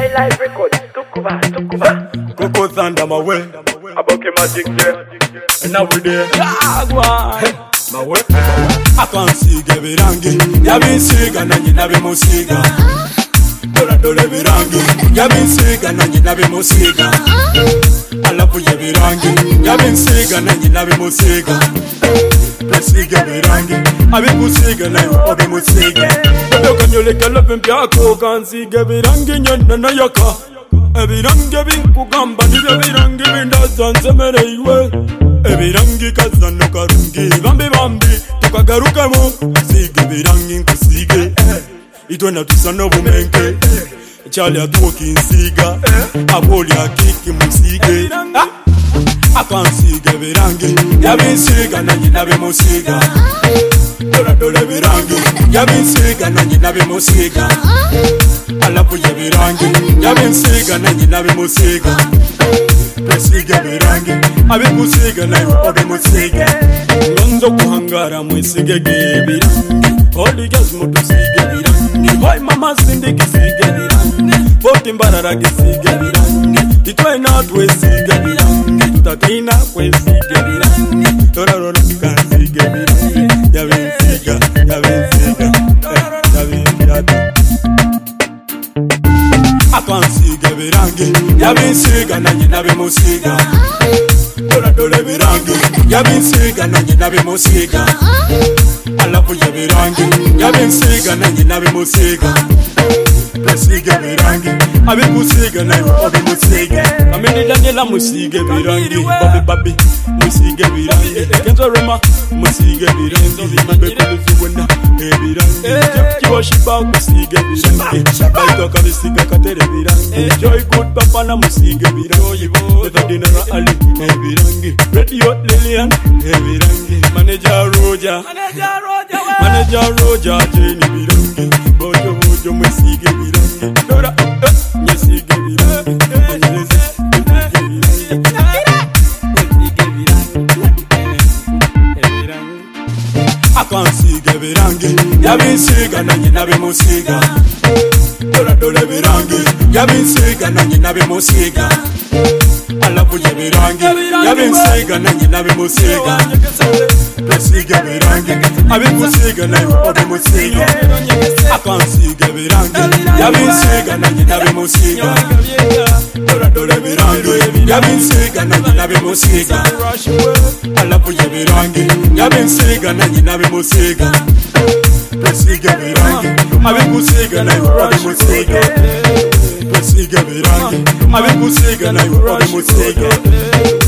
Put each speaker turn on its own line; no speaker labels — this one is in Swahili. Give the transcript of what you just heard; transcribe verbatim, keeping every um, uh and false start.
My life record, Tukuba, Tukuba.
Coco Thunder, my way.
About the magic there.
And now we're there. My way. I can't see Gavirangi. Yabi Siga, Nani Nabi Musiga. Dora Dora Virangi. Yabi Siga, Nani Nabi Musiga. Alapu Yavirangi. Yabi Siga, Nani Nabi Musiga. Presiga Virangi. Abi Musiga, Nani Obi Musiga. Can you lick a love in Piaco? Can't see Gavirangi, Nana Yaka. Ebirangi binkugamba nibebirangi bindasanze mereiwe ebirangi kazano karungi bambi bambi tukagarukamo sige birangi nkusige itwe natusano bumenke chali atuoki nsiga aboli akiki musige akansige birangi yabinsiga nanyi nabe musiga dola dola birangi yabinsiga nanyi nabe musiga alapu ya birangi yabinsiga nanyi nabe musiga presiga birangi abe musiga nayo obe musiga ngonzo kuhangara musige birangi holy gas mutusige birangi boy mama sindi kisige birangi boti mbarara kisige birangi itwe natwe sige birangi tutatina kwesige birangi torarora kansige birangi yabinsiga yabinsiga yabinsiga akansiga birangi yabinsiga nanyi nabe musiga dola dola birangi yabinsiga nanyi nabe musiga alapu ya birangi yabinsiga nanyi nabe musiga presiga birangi abe musiga nayo obe musiga amini daniela musiga birangi babi babi musiga birangi kenzo roma musiga birangi mabe kuzuwena birangi kiwashiba musiga birangi baito kabisiga katere birangi joy good papa na musiga birangi the dinner ali birangi radio lilian birangi manager roja manager roja manager roja jeni birangi bojo bojo musiga birangi dora musiga birangi akansiga birangi yabinsiga nanyi nabe musiga dola dola birangi yabinsiga nanyi nabe musiga alapu ya birangi yabinsiga nanyi nabe musiga presiga birangi abe musiga nayo obe musiga akansiga birangi yabinsiga nanyi nabe musiga dola dola birangi yabinsiga nanyi nabe musiga alapu ya birangi yabinsiga nanyi nabe musiga presiga birangi abe musiga nayo obe musiga presiga birangi abe musiga nayo obe musiga